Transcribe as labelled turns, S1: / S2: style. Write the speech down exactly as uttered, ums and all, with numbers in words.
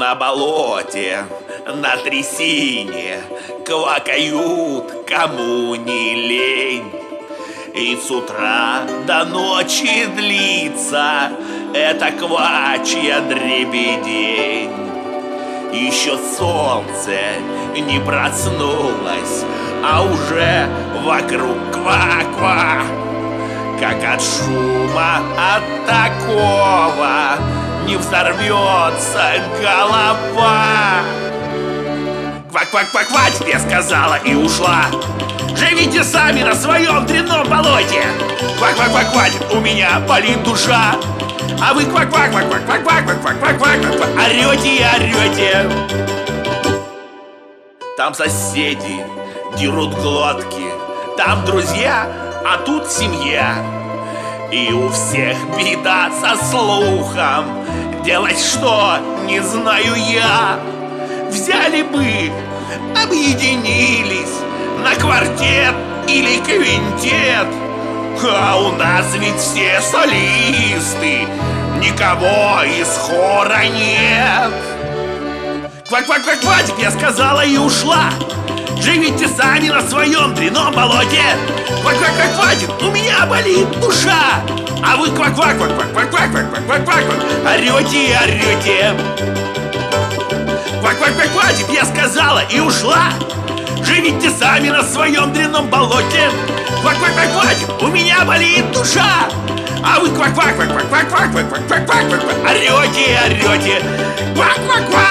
S1: На болоте, на трясине квакают, кому не лень. И с утра до ночи длится эта квачья дребедень. Еще солнце не проснулось, а уже вокруг ква-ква. Как от шума от такого не взорвется голова. Ква-ква-ква-ква, тебе сказала и ушла. Живите сами на своем дрянном болоте. Ква-ква-ква-ква, у меня болит душа. А вы ква-ква-ква-ква-ква-ква-ква-ква-ква орете и орете. Там соседи дерут глотки, там друзья, а тут семья. И у всех беда со слухом. Делать что, не знаю я. Взяли бы, объединились на квартет или квинтет. А у нас ведь все солисты, никого из хора нет. Ква-ква-ква-кватик, я сказала и ушла. Живите сами на своем дрянном болоте. Ква-ква-ква-кватик, у меня болит душа. А вы ква-ква-ква-ква-ква-ква-ква-ква-ква орете и орете. Ква-ква-ква-кватик, я сказала и ушла. Живите сами на своем дрянном болоте. Ква-ква-ква-кватик, у меня болит душа. А вы ква-ква-ква-ква-ква-ква-ква-ква-ква орете и орете. Ква-ква-ква.